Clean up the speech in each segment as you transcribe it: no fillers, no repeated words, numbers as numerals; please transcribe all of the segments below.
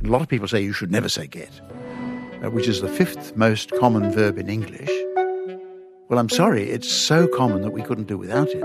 A lot of people say you should never say get, which is the fifth most common verb in English. Well, I'm sorry, it's so common that we couldn't do without it.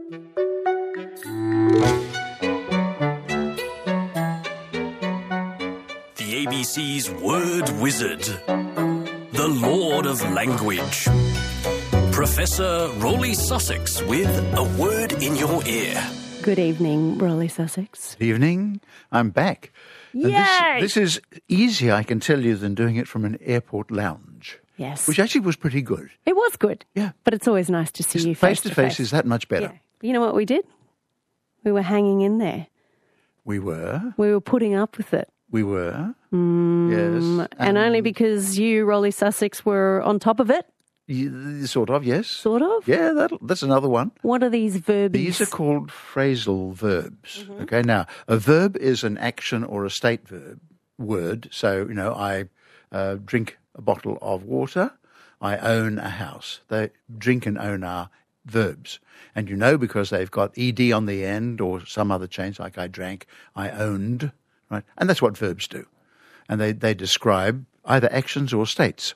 The ABC's Word Wizard, the Lord of Language. Professor Rolly Sussex with a word in your ear. Good evening, Rolly Sussex. Good evening. I'm back. And Yay! This is easier, I can tell you, than doing it from an airport lounge. Yes. Which actually was pretty good. It was good. Yeah. But it's always nice to see you Face to face is that much better. Yeah. You know what we did? We were hanging in there. We were. We were putting up with it. We were. Yes. And only because you, Rolly Sussex, were on top of it? Sort of, yes. Sort of? Yeah, that's another one. What are these verbs? These are called phrasal verbs. Mm-hmm. Okay, now, a verb is an action or a state word. So, I drink a bottle of water. I own a house. They drink and own are verbs. And because they've got ed on the end or some other change, like I drank, I owned, right? And that's what verbs do. And they describe either actions or states.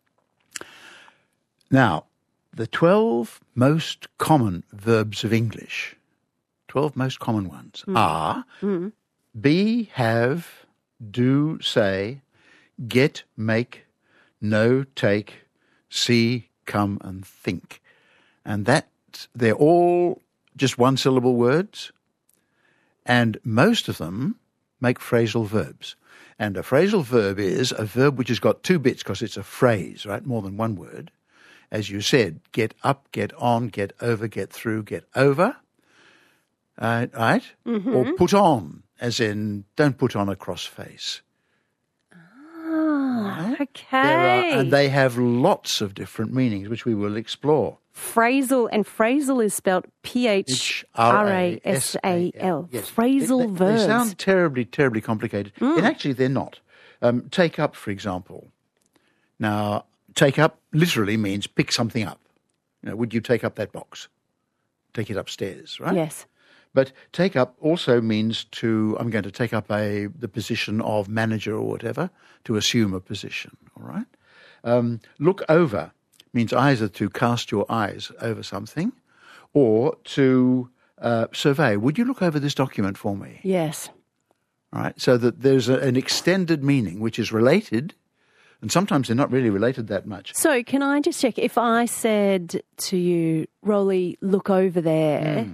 Now, the 12 most common verbs of English, 12 most common ones, are be, have, do, say, get, make, know, take, see, come, and think. And they're all just one-syllable words, and most of them make phrasal verbs. And a phrasal verb is a verb which has got two bits because it's a phrase, right, more than one word. As you said, get up, get on, get over, get through, get over, right? Mm-hmm. Or put on, as in don't put on a cross face. Ah, right? okay. And they have lots of different meanings, which we will explore. Phrasal, and phrasal is spelled P-H-R-A-S-A-L. Yes. Phrasal verbs. They sound terribly, terribly complicated. And actually, they're not. Take up, for example. Now, take up literally means pick something up. Would you take up that box? Take it upstairs, right? Yes. But take up also means I'm going to take up the position of manager or whatever, to assume a position, all right? Look over means either to cast your eyes over something or to survey. Would you look over this document for me? Yes. All right, so that there's an extended meaning which is related, and sometimes they're not really related that much. So can I just check, if I said to you, Rolly, look over there,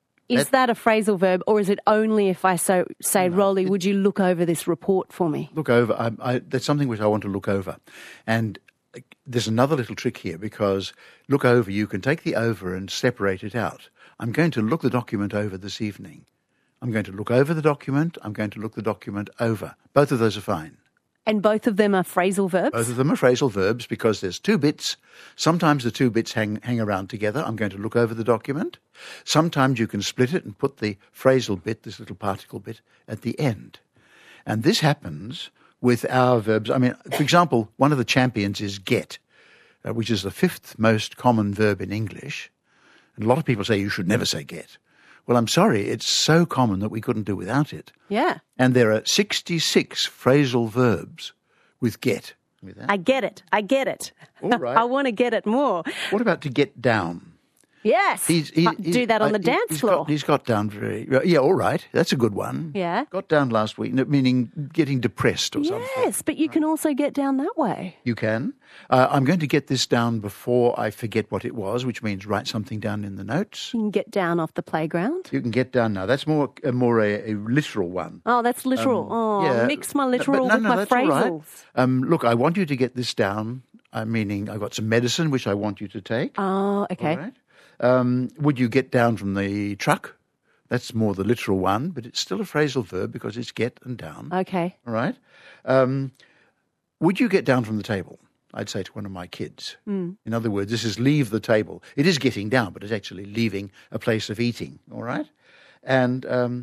is that a phrasal verb, or is it only if I say, Rolly, would you look over this report for me? Look over. That's something which I want to look over. And there's another little trick here, because look over, you can take the over and separate it out. I'm going to look the document over this evening. I'm going to look over the document. I'm going to look the document over. Both of those are fine. And both of them are phrasal verbs? Both of them are phrasal verbs because there's two bits. Sometimes the two bits hang around together. I'm going to look over the document. Sometimes you can split it and put the phrasal bit, this little particle bit, at the end. And this happens with our verbs. I mean, for example, one of the champions is get, which is the fifth most common verb in English. And a lot of people say you should never say get. Well, I'm sorry, it's so common that we couldn't do without it. Yeah. And there are 66 phrasal verbs with get. I get it. I get it. All right. I want to get it more. What about to get down? Yes. Do that on the dance floor. He's got down very... Yeah, all right. That's a good one. Yeah. Got down last week, meaning getting depressed or something. Yes, but you can also get down that way. You can. I'm going to get this down before I forget what it was, which means write something down in the notes. You can get down off the playground. You can get down now. That's more a literal one. Oh, that's literal. Yeah. Mix my literal with my phrasals. Right. Look, I want you to get this down, meaning I've got some medicine which I want you to take. Oh, okay. All right. Would you get down from the truck? That's more the literal one, but it's still a phrasal verb because it's get and down. Okay. All right. Would you get down from the table? I'd say to one of my kids. In other words, this is leave the table. It is getting down, but it's actually leaving a place of eating. All right. And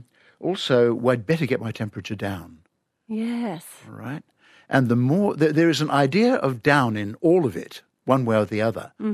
also, I'd better get my temperature down. Yes. All right. And the more there is an idea of down in all of it, one way or the other. Mm-hmm.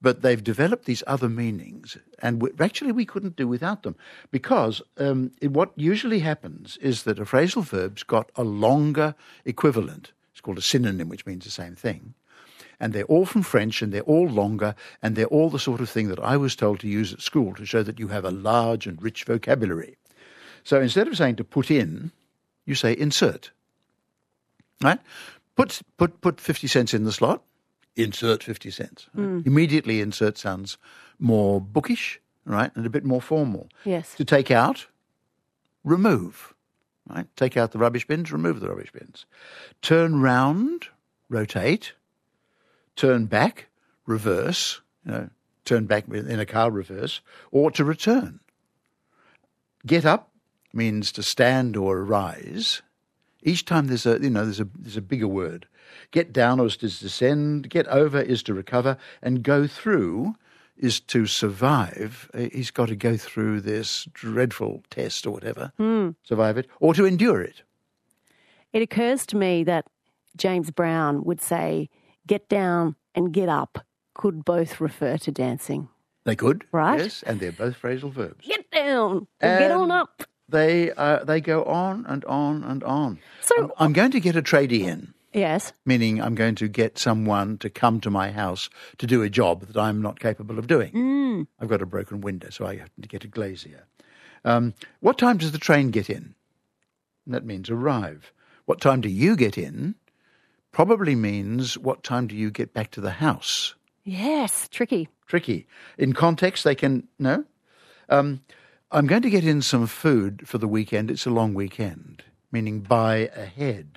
But they've developed these other meanings, and we couldn't do without them, because what usually happens is that a phrasal verb's got a longer equivalent. It's called a synonym, which means the same thing. And they're all from French, and they're all longer, and they're all the sort of thing that I was told to use at school to show that you have a large and rich vocabulary. So instead of saying to put in, you say insert. Right? Put 50 cents in the slot. Insert 50 cents. Right? Immediately insert sounds more bookish, right, and a bit more formal. Yes. To take out, remove. Right? Take out the rubbish bins, remove the rubbish bins. Turn round, rotate. Turn back, reverse. Turn back in a car, reverse, or to return. Get up means to stand or rise. Each time there's a bigger word. Get down is to descend. Get over is to recover, and go through is to survive. He's got to go through this dreadful test or whatever, survive it, or to endure it. It occurs to me that James Brown would say, "Get down and get up" could both refer to dancing. They could, right? Yes, and they're both phrasal verbs. Get down and get on up. They go on and on and on. So I'm going to get a tradie in. Yes. Meaning I'm going to get someone to come to my house to do a job that I'm not capable of doing. I've got a broken window, so I have to get a glazier. What time does the train get in? That means arrive. What time do you get in? Probably means what time do you get back to the house? Yes, tricky. Tricky. In context, they can, no. I'm going to get in some food for the weekend. It's a long weekend, meaning buy ahead.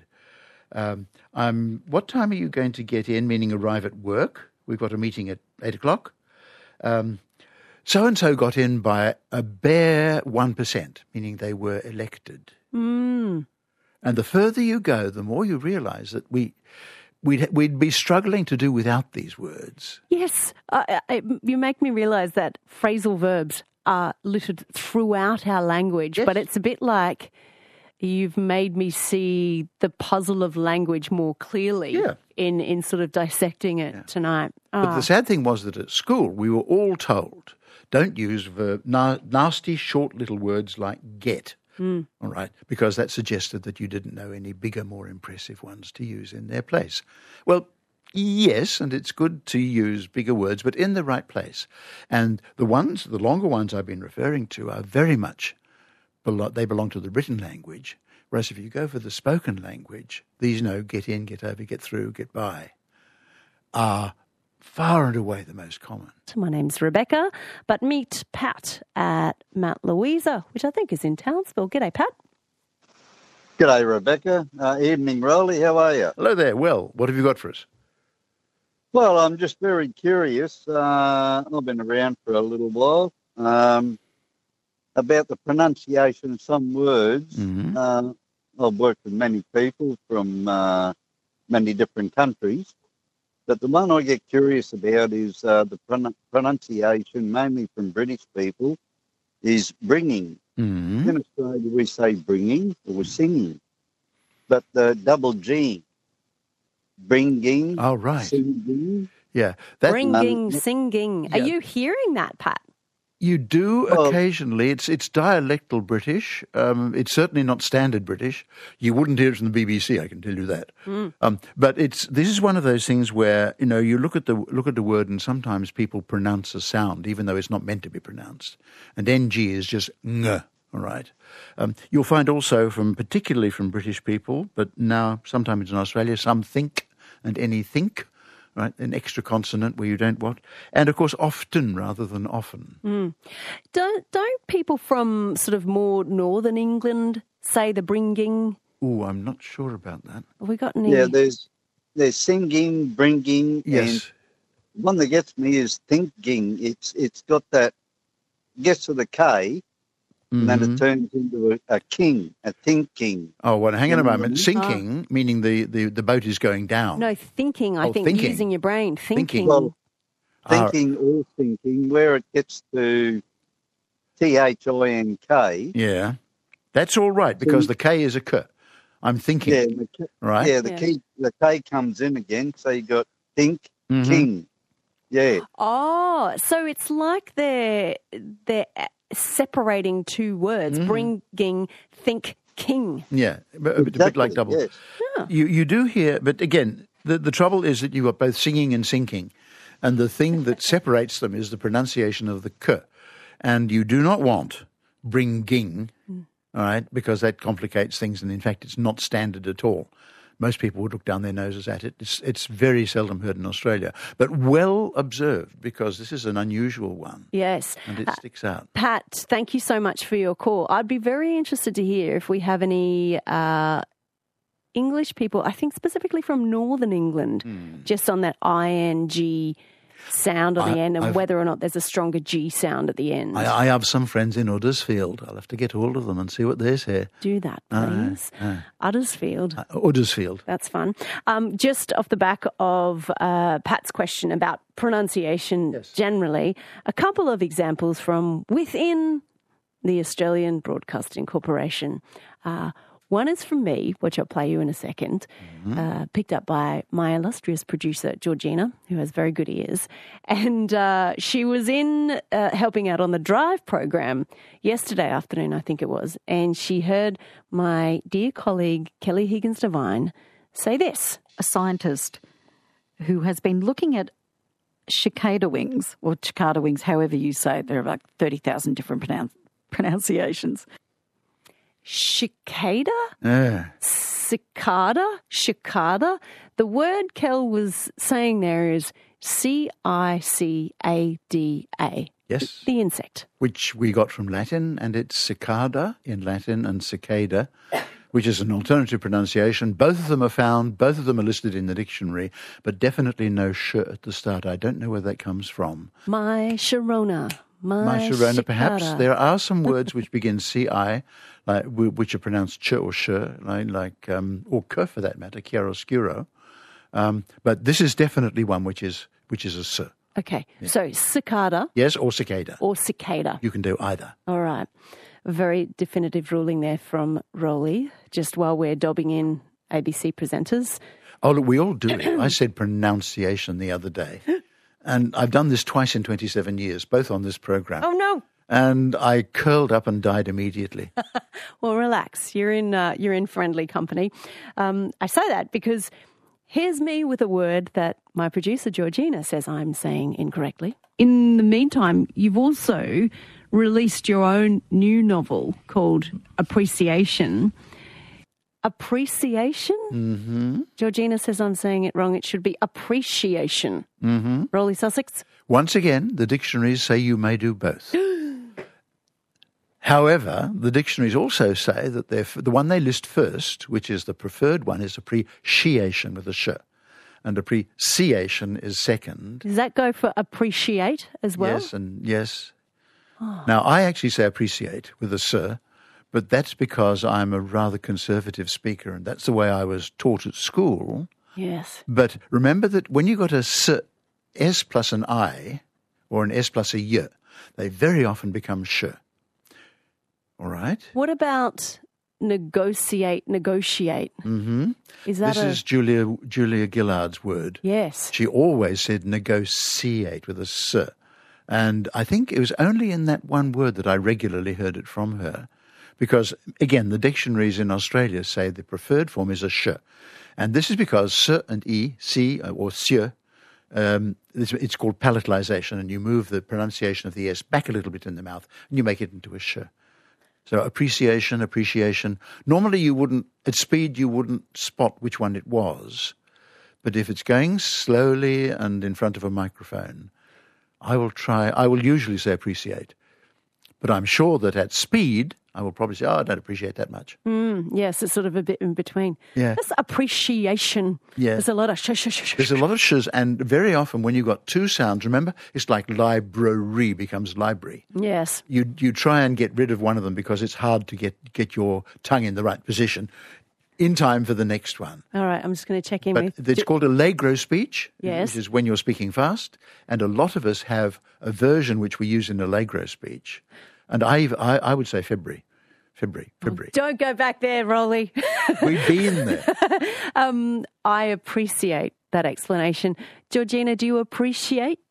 What time are you going to get in, meaning arrive at work? We've got a meeting at 8 o'clock. So-and-so got in by a bare 1%, meaning they were elected. And the further you go, the more you realise that we'd be struggling to do without these words. Yes. You make me realise that phrasal verbs are littered throughout our language, Yes. but it's a bit like you've made me see the puzzle of language more clearly in sort of dissecting it tonight. But the sad thing was that at school we were all told, don't use nasty short little words like get. All right, because that suggested that you didn't know any bigger, more impressive ones to use in their place. Well, yes, and it's good to use bigger words, but in the right place. And the longer ones I've been referring to are very much, they belong to the written language, whereas if you go for the spoken language, these get in, get over, get through, get by, are far and away the most common. My name's Rebecca, but meet Pat at Mount Louisa, which I think is in Townsville. G'day, Pat. G'day, Rebecca. Evening, Rolly. How are you? Hello there. Well, what have you got for us? Well, I'm just very curious. I've been around for a little while about the pronunciation of some words. I've worked with many people from many different countries. But the one I get curious about is the pronunciation, mainly from British people, is bringing. In Australia, we say bringing or singing. But the double G, bringing, Oh, right. singing. Yeah. Bringing, singing. yeah. Are you hearing that, Pat? You do occasionally. It's dialectal British. It's certainly not standard British. You wouldn't hear it from the BBC, I can tell you that. But this is one of those things where you look at the word, and sometimes people pronounce a sound even though it's not meant to be pronounced. And ng is just ng. All right. You'll find also particularly from British people, but now sometimes in Australia, some think and any think. Right, an extra consonant where you don't what, and of course often rather than often. Don't people from sort of more northern England say the bringing? Oh, I'm not sure about that. Have we got any? Yeah, there's singing, bringing, Yes. and one that gets me is thinking. It's got that gets to the K, and then it turns into a king, a thinking. Oh, well, hang on a moment. Sinking, meaning the boat is going down. No, thinking. I think thinking. using your brain. Thinking. Well, thinking or thinking, where it gets to THINK. Yeah, that's all right because the K is a K. I'm thinking. Yeah, right. Yeah, the K comes in again, so you got think, king. Yeah. Oh, so it's like they're separating two words, bringing, think, king. Yeah, a bit like double. Yes. You do hear, but again, the trouble is that you've got both singing and sinking, and the thing that separates them is the pronunciation of the k, and you do not want bringing, all right, because that complicates things, and in fact, it's not standard at all. Most people would look down their noses at it. It's very seldom heard in Australia, but well observed because this is an unusual one. Yes. And it sticks out. Pat, thank you so much for your call. I'd be very interested to hear if we have any English people, I think specifically from Northern England, just on that ing sound on the end and whether or not there's a stronger G sound at the end. I have some friends in Uddersfield. I'll have to get hold of them and see what they say. Do that, please. Uddersfield. Uddersfield. That's fun. Just off the back of Pat's question about pronunciation generally, a couple of examples from within the Australian Broadcasting Corporation. One is from me, which I'll play you in a second, picked up by my illustrious producer, Georgina, who has very good ears. And she was in helping out on the Drive program yesterday afternoon, I think it was, and she heard my dear colleague, Kelly Higgins-Devine, say this. A scientist who has been looking at cicada wings, or cicada wings, however you say it. There are like 30,000 different pronunciations. Cicada? Cicada? Cicada? The word Kel was saying there is C-I-C-A-D-A. Yes. The insect. Which we got from Latin, and it's cicada in Latin and cicada, which is an alternative pronunciation. Both of them are found, both of them are listed in the dictionary, but definitely no sh at the start. I don't know where that comes from. My Sharona. My Sharona, perhaps. There are some words which begin ci, like, which are pronounced ch or sh, like or k for that matter, chiaroscuro. But this is definitely one which is a s. Okay, so cicada. Yes, or cicada. Or cicada. You can do either. All right. A very definitive ruling there from Rolly, just while we're dobbing in ABC presenters. Oh, look, we all do it. I said pronunciation the other day. And I've done this twice in 27 years, both on this program. Oh, no. And I curled up and died immediately. Well, relax. You're in friendly company. I say that because here's me with a word that my producer, Georgina, says I'm saying incorrectly. In the meantime, you've also released your own new novel called Appreciation. Appreciation? Mm-hmm. Georgina says I'm saying it wrong. It should be appreciation. Mm-hmm. Rolly Sussex? Once again, the dictionaries say you may do both. However, the dictionaries also say that the one they list first, which is the preferred one, is appreciation with a sh. And appreciation is second. Does that go for appreciate as well? Yes, and yes. Oh. Now, I actually say appreciate with a s, but that's because I'm a rather conservative speaker, and that's the way I was taught at school. Yes. But remember that when you got a s plus an I, or an s plus a y, they very often become sh. All right? What about negotiate? Mm-hmm. Is that this is Julia Gillard's word. Yes. She always said negotiate with a s. And I think it was only in that one word that I regularly heard it from her. Because, again, the dictionaries in Australia say the preferred form is a sh. And this is because s and e, c, or s, it's called palatalization, and you move the pronunciation of the s back a little bit in the mouth, and you make it into a sh. So appreciation. Normally you wouldn't, at speed you wouldn't spot which one it was. But if it's going slowly and in front of a microphone, I will usually say appreciate. But I'm sure that at speed, I will probably say, I don't appreciate that much. Yes, it's sort of a bit in between. Yeah. That's appreciation. Yeah. There's a lot of sh. There's a lot of sh's, and very often when you've got two sounds, remember, it's like library becomes library. Yes. You try and get rid of one of them because it's hard to get your tongue in the right position in time for the next one. All right, I'm just going to check in with... It's called allegro speech, yes, which is when you're speaking fast, and a lot of us have a version which we use in allegro speech. And I would say February. Don't go back there, Rolly. We've been there. I appreciate that explanation. Georgina, do you appreciate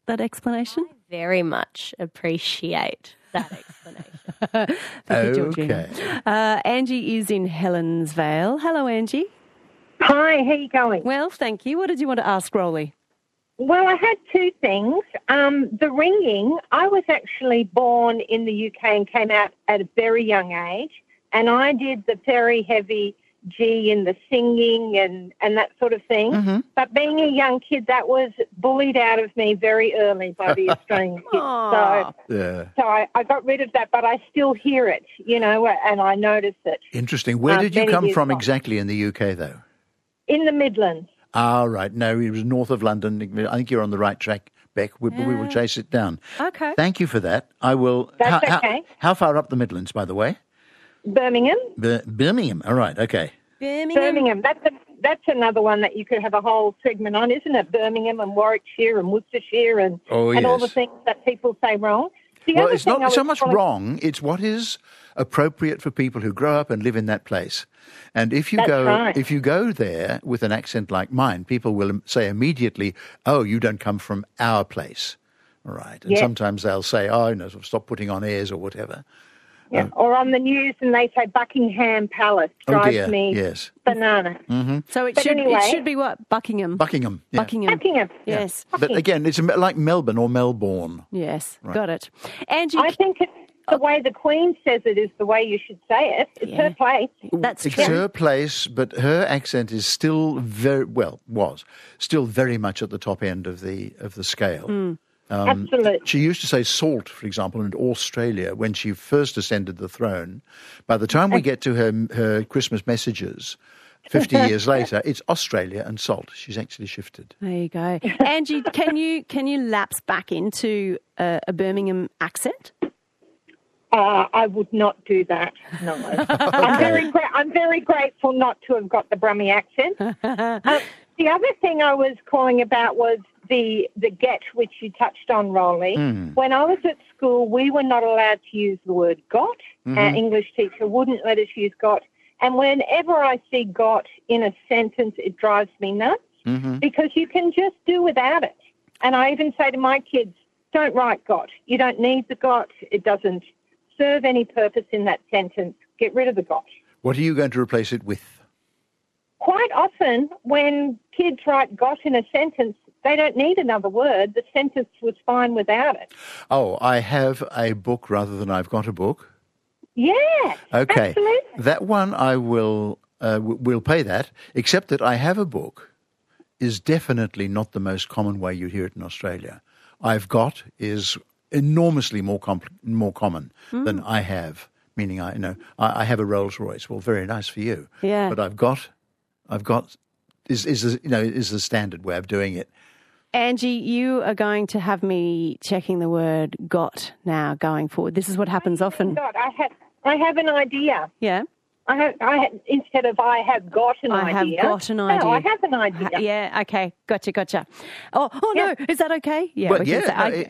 that explanation? Very much appreciate that explanation. Thank you, Georgina. Angie is in Helensvale. Hello, Angie. Hi, how you going? Well, thank you. What did you want to ask Rolly? Well, I had two things. The ringing, I was actually born in the UK and came out at a very young age, and I did the very heavy G in the singing and that sort of thing. Mm-hmm. But being a young kid, that was bullied out of me very early by the Australian kids. So I got rid of that, but I still hear it, and I notice it. Interesting. Where did you many come years from on. exactly in the UK, though? In the Midlands. Ah, right. No, it was north of London. I think you're on the right track, Beck. We will chase it down. Okay. Thank you for that. I will. That's okay. How far up the Midlands, by the way? Birmingham. Birmingham. All right. Okay. Birmingham. That's another one that you could have a whole segment on, isn't it? Birmingham and Warwickshire and Worcestershire and all the things that people say wrong. Well, it's not so much wrong. It's what is appropriate for people who grow up and live in that place. And if you go there with an accent like mine, people will say immediately, "Oh, you don't come from our place." All right. And sometimes they'll say, "Oh, no, stop putting on airs or whatever." Yeah. Or on the news and they say Buckingham Palace drives me bananas. Mm-hmm. So it should be what? Buckingham. Buckingham. Yeah. Buckingham. Yes. But again, it's like Melbourne or Melbourne. Yes. Right. Got it. Angie, I think it's the way the Queen says it is the way you should say it. It's her place. That's It's true. her place, but her accent is still still very much at the top end of the scale. Absolutely. She used to say salt, for example, in Australia when she first ascended the throne. By the time we get to her Christmas messages, 50 years later, it's Australia and salt. She's actually shifted. There you go. Angie, can you lapse back into a Birmingham accent? I would not do that. No, I'm very grateful not to have got the Brummie accent. The other thing I was calling about was the get, which you touched on, Rolly. When I was at school, we were not allowed to use the word got. Our English teacher wouldn't let us use got. And whenever I see got in a sentence, it drives me nuts because you can just do without it. And I even say to my kids, don't write got. You don't need the got. It doesn't serve any purpose in that sentence. Get rid of the got. What are you going to replace it with? Quite often when kids write got in a sentence, they don't need another word. The sentence was fine without it. Oh, I have a book rather than I've got a book. Yeah. Okay. Absolutely. That one I will we'll pay that, except that I have a book is definitely not the most common way you hear it in Australia. I've got is enormously more common than I have, meaning I have a Rolls Royce. Well, very nice for you. Yeah. But I've got is the standard way of doing it. Angie, you are going to have me checking the word got now going forward. This is what happens often. God, I have an idea. Yeah. Instead of I have got an idea. I have got an idea. No, I have an idea. Yeah, okay. Gotcha. Oh no, is that okay? Yeah. Well, we can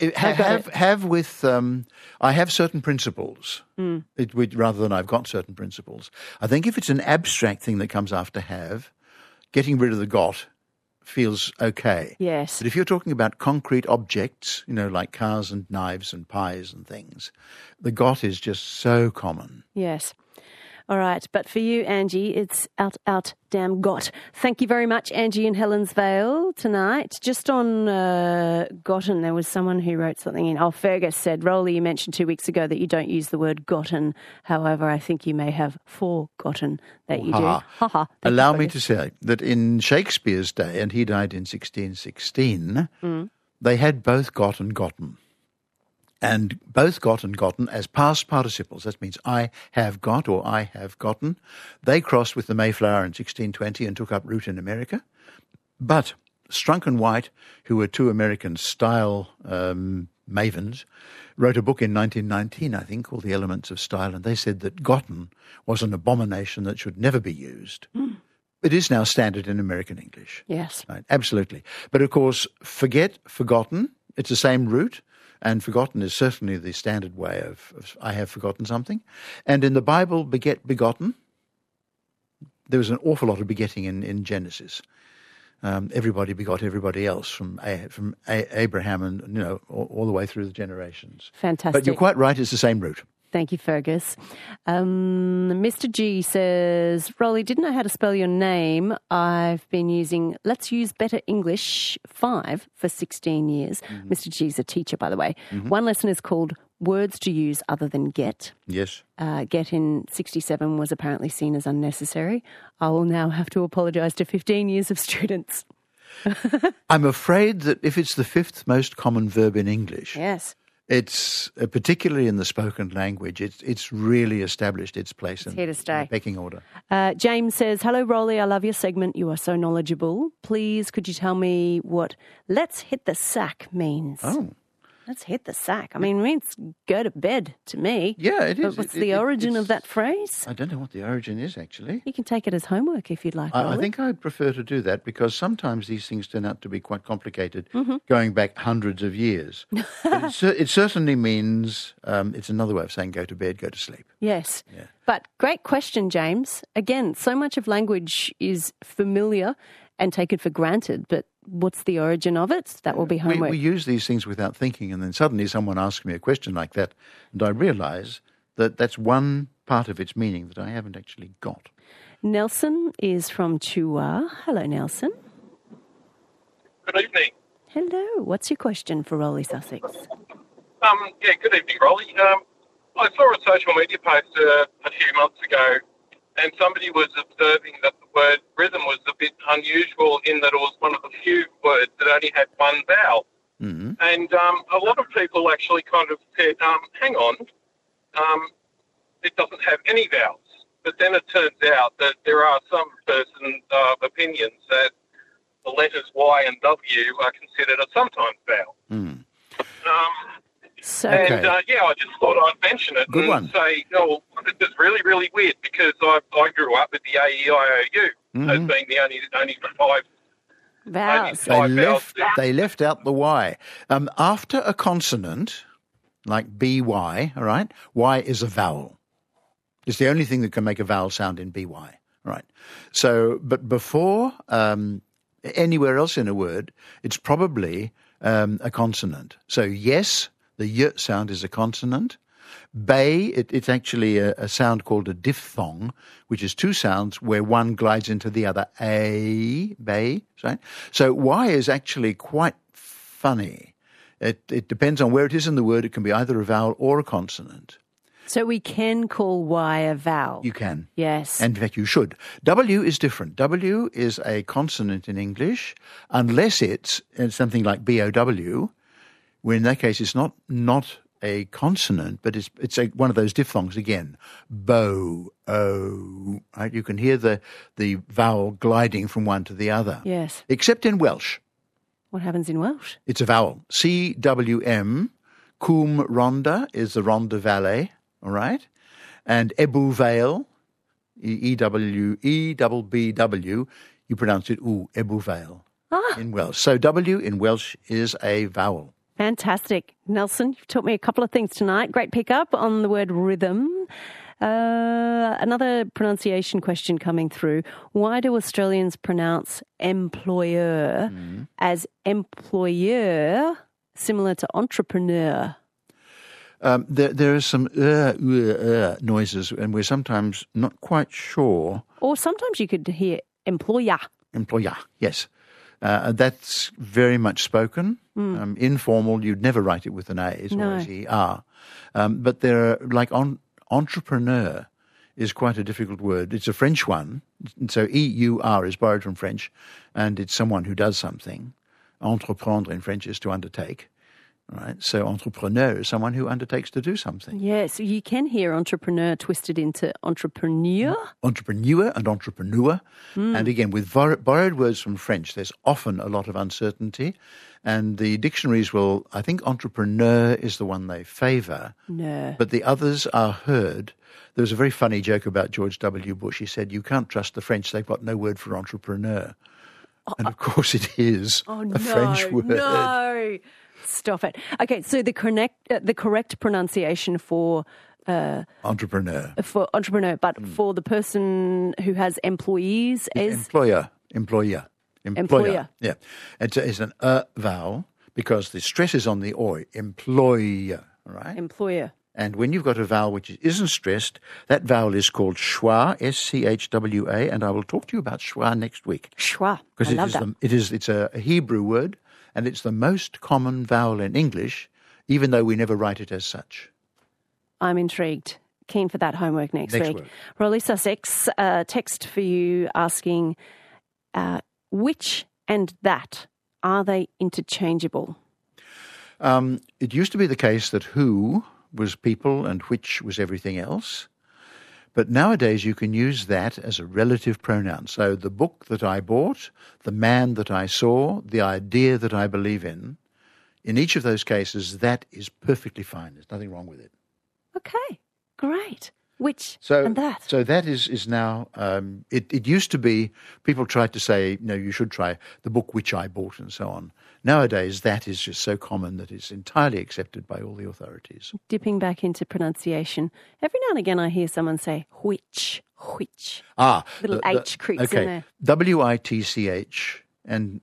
say, I have certain principles, rather than I've got certain principles. I think if it's an abstract thing that comes after have, getting rid of the got feels okay. Yes. But if you're talking about concrete objects, like cars and knives and pies and things, the got is just so common. Yes. All right. But for you, Angie, it's out, damn got. Thank you very much, Angie in Helensvale tonight. Just on gotten, there was someone who wrote something in. Fergus said, Rolly, you mentioned 2 weeks ago that you don't use the word gotten. However, I think you may have forgotten that you do. Ha ha. Allow me to say that in Shakespeare's day, and he died in 1616, they had both got and gotten. And both got and gotten as past participles, that means I have got or I have gotten, they crossed with the Mayflower in 1620 and took up root in America. But Strunk and White, who were two American style mavens, wrote a book in 1919, I think, called The Elements of Style, and they said that gotten was an abomination that should never be used. It is now standard in American English. Yes. Right, absolutely. But of course, forget, forgotten, it's the same root. And forgotten is certainly the standard way of I have forgotten something. And in the Bible, beget, begotten, there was an awful lot of begetting in Genesis. everybody begot everybody else from Abraham and, all the way through the generations. Fantastic. But you're quite right, it's the same root. Thank you, Fergus. Mr. G says, Rolly, didn't know how to spell your name. I've been using Let's Use Better English 5 for 16 years. Mm-hmm. Mr. G's a teacher, by the way. Mm-hmm. One lesson is called Words to Use Other Than Get. Yes. Get in 67 was apparently seen as unnecessary. I will now have to apologise to 15 years of students. I'm afraid that if it's the 5th most common verb in English... Yes. It's particularly in the spoken language. It's really established its place in the pecking order. James says, "Hello, Rolly. I love your segment. You are so knowledgeable. Please, could you tell me what "let's hit the sack" means?" Oh, let's hit the sack. I mean, it means go to bed to me. Yeah, it is. But what's the origin of that phrase? I don't know what the origin is actually. You can take it as homework if you'd like. I think I'd prefer to do that because sometimes these things turn out to be quite complicated, going back hundreds of years. But it certainly means it's another way of saying go to bed, go to sleep. Yes. Yeah. But great question, James. Again, so much of language is familiar and taken for granted, but what's the origin of it? That will be homework. We use these things without thinking, and then suddenly someone asks me a question like that, and I realise that that's one part of its meaning that I haven't actually got. Nelson is from Chua. Hello, Nelson. Good evening. Hello. What's your question for Rolly Sussex? Good evening, Rolly. I saw a social media post a few months ago, and somebody was observing that the word rhythm was a bit unusual in that it was one of the few words that only had one vowel. Mm-hmm. And a lot of people actually kind of said, hang on, it doesn't have any vowels. But then it turns out that there are some persons of opinions that the letters Y and W are considered a sometimes vowel. Mm. I just thought I'd mention it say, this is really, really weird because I grew up with the A-E-I-O-U as being the only 5 vowels. They left out the Y. After a consonant, like B-Y, all right, Y is a vowel. It's the only thing that can make a vowel sound in B-Y, right? So, but before anywhere else in a word, it's probably a consonant. So, yes, the Y sound is a consonant. Bay, it's actually a sound called a diphthong, which is two sounds where one glides into the other. Bay, right? So Y is actually quite funny. It depends on where it is in the word. It can be either a vowel or a consonant. So we can call Y a vowel? You can. Yes. And in fact, you should. W is different. W is a consonant in English, unless it's something like B-O-W, where in that case it's not a consonant, but it's one of those diphthongs again. Bo, o, right? You can hear the vowel gliding from one to the other. Yes. Except in Welsh. What happens in Welsh? It's a vowel. C-W-M. Cwm Rhondda is the Rhondda Valley, all right? And Ebbw Vale, E-W-E-B-B-W, you pronounce it oo, Ebbw Vale in Welsh. So W in Welsh is a vowel. Fantastic. Nelson, you've taught me a couple of things tonight. Great pickup on the word rhythm. Another pronunciation question coming through. Why do Australians pronounce employer as employer, similar to entrepreneur? There are some noises, and we're sometimes not quite sure. Or sometimes you could hear employer. Employer, yes. That's very much spoken. Informal, you'd never write it with an A. It's always E-R. But there are, like entrepreneur is quite a difficult word. It's a French one. So E-U-R is borrowed from French, and it's someone who does something. Entreprendre in French is to undertake. Right, so entrepreneur is someone who undertakes to do something. Yes, you can hear entrepreneur twisted into entrepreneur. Entrepreneur and entrepreneur. And again, with borrowed words from French, there's often a lot of uncertainty. And the dictionaries will, I think entrepreneur is the one they favour. No. But the others are heard. There was a very funny joke about George W. Bush. He said, you can't trust the French. They've got no word for entrepreneur. And of course it is a French word. No. Stop it. Okay, so the correct pronunciation for entrepreneur. For entrepreneur, but for the person who has employees is employer. Employer. Yeah. It's an vowel because the stress is on the oi. Employer, all right? Employer. And when you've got a vowel which isn't stressed, that vowel is called schwa, S-C-H-W-A, and I will talk to you about schwa next week. Schwa. Because I love that. It's a Hebrew word, and it's the most common vowel in English, even though we never write it as such. I'm intrigued. Keen for that homework next week. Week. Rolly Sussex, text for you asking, which and that, are they interchangeable? It used to be the case that who was people and which was everything else. But nowadays you can use that as a relative pronoun. So the book that I bought, the man that I saw, the idea that I believe in each of those cases, that is perfectly fine. There's nothing wrong with it. Okay, great. Which and that. So that is now, it used to be, people tried to say, no, you should try the book which I bought and so on. Nowadays, that is just so common that it's entirely accepted by all the authorities. Dipping back into pronunciation, every now and again I hear someone say which. Little H creeps in there. W-I-T-C-H and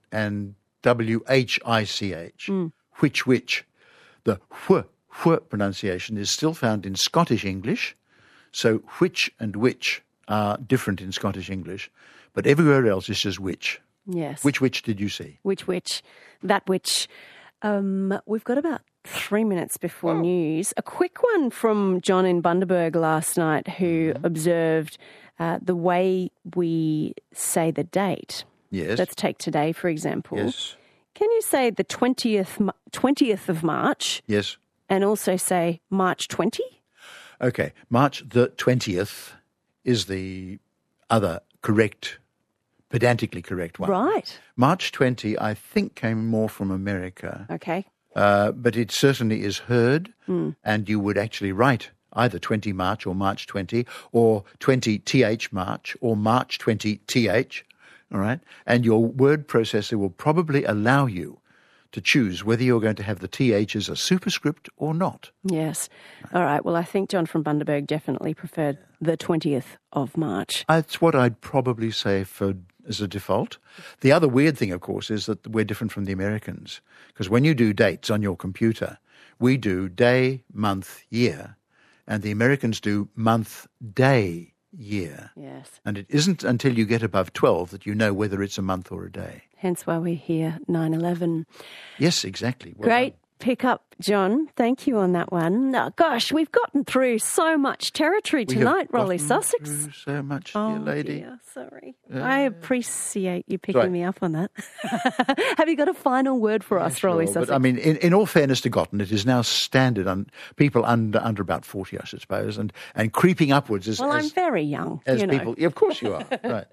W-H-I-C-H. Which. The wh pronunciation is still found in Scottish English. So which and which are different in Scottish English, but everywhere else it's just which. Yes. Which did you see? Which, that which. We've got about 3 minutes before news. A quick one from John in Bundaberg last night who observed the way we say the date. Yes. Let's take today, for example. Yes. Can you say the 20th of March? Yes. And also say March 20? Okay, March the 20th is the other correct, pedantically correct one. Right. March 20, I think, came more from America. Okay. But it certainly is heard, and you would actually write either 20 March or March 20, or 20 TH March, or March 20 TH, all right? And your word processor will probably allow you to choose whether you're going to have the TH as a superscript or not. Yes. All right. Well, I think John from Bundaberg definitely preferred the 20th of March. That's what I'd probably say as a default. The other weird thing, of course, is that we're different from the Americans. Because when you do dates on your computer, we do day, month, year, and the Americans do month, day, year. Yes. And it isn't until you get above 12 that you know whether it's a month or a day. Hence why we're here 9/11. Yes, exactly. Well Great done. pick up, John. Thank you on that one. Oh, gosh, we've gotten through so much territory tonight, Rolly Sussex. Through so much, Oh, dear lady. dear, sorry. I appreciate you picking me up on that. Have you got a final word for us, Rolly Sussex? But I mean, in all fairness to Gotten, it is now standard on people under about 40, I suppose, and creeping upwards. I'm very young, as people. Yeah, of course you are. Right.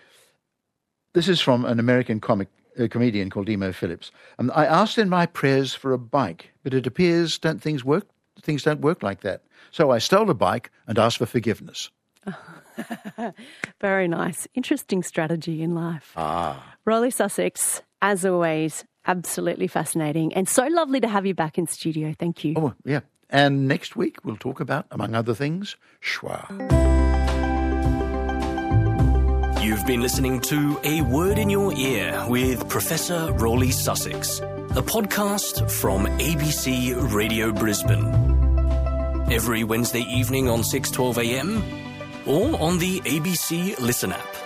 This is from an American comedian called Emo Phillips. I asked in my prayers for a bike, but it appears things don't work like that. So I stole a bike and asked for forgiveness. Very nice. Interesting strategy in life. Rolly Sussex, as always, absolutely fascinating and so lovely to have you back in studio. Thank you. Oh, yeah. And next week we'll talk about, among other things, schwa. You've been listening to A Word in Your Ear with Professor Rolly Sussex, a podcast from ABC Radio Brisbane. Every Wednesday evening on 6:12 a.m. or on the ABC Listen app.